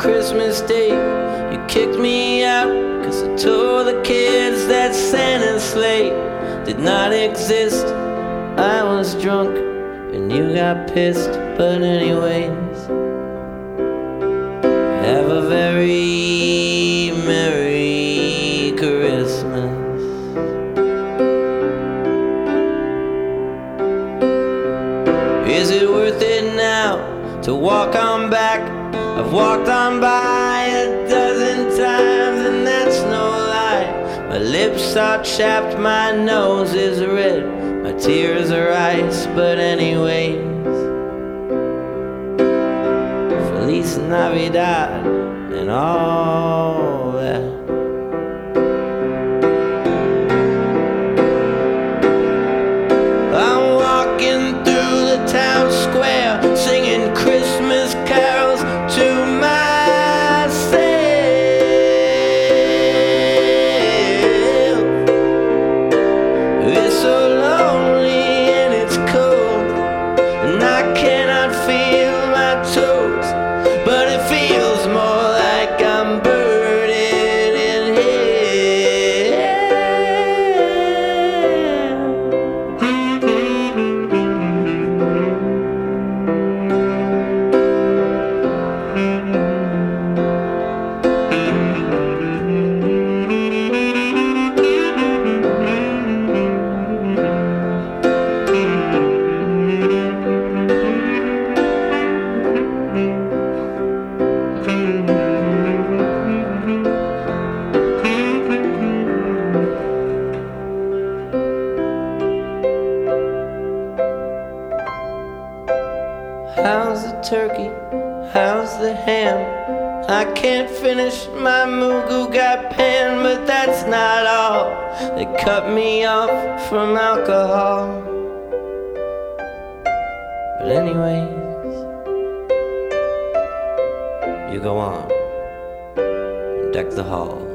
Christmas Day, you kicked me out 'cause I told the kids that Santa's sleigh did not exist. I was drunk and you got pissed, but anyways, have a very Merry Christmas. Is it worth it now to walk on back? I've walked on by a dozen times and that's no lie. My lips are chapped, my nose is red, my tears are ice, but anyways, Feliz Navidad and all that. I'm walking through the town square, singing Christmas carols to myself. It's so lonely and it's cold, and I cannot feel my toes, but it feels more like I'm burning in How's the turkey? How's the ham? I can't finish my Mugu got pan, but that's not all. They cut me off from alcohol. But anyways, you go on and deck the hall.